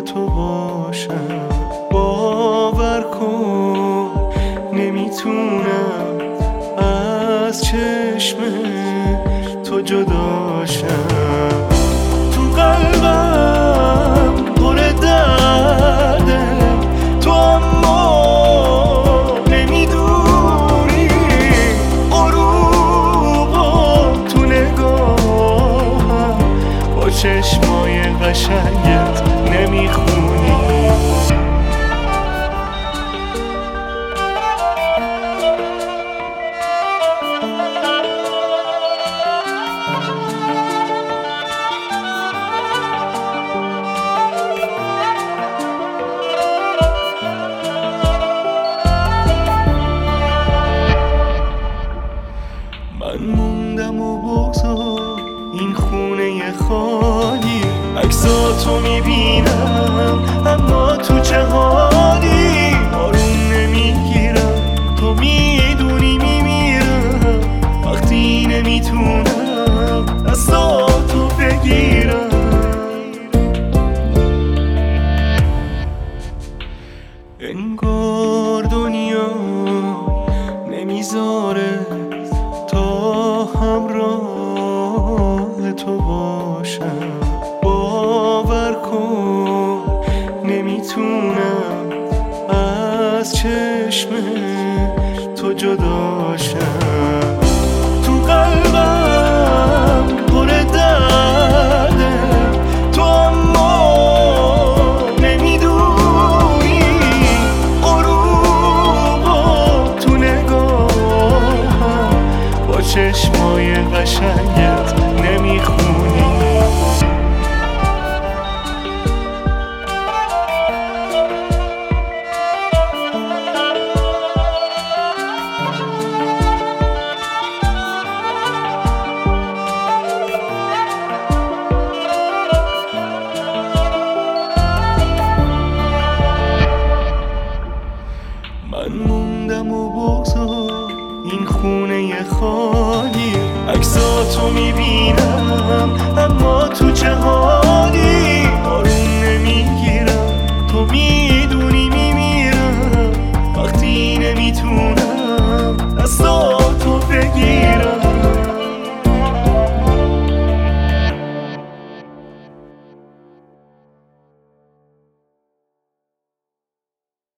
تو باشم. باور کن نمیتونم از چشم تو جداشم. تو قلبم پر درده تو، اما نمیدونی غروبا تو نگاهم با چشمای قشنگت نمیخونی. من موندم و بگذار این خونه خالی، عکساتو میبینم اما تو چه حالی. آروم نمیگیرم تو میدونی میمیرم وقتی نمیتونم دستاتو بگیرم. انگار دنیا نمیذاره تا همراه تو باشم. باور کن نمیتونم از چشم تو جداشم. تو قلبم پر درده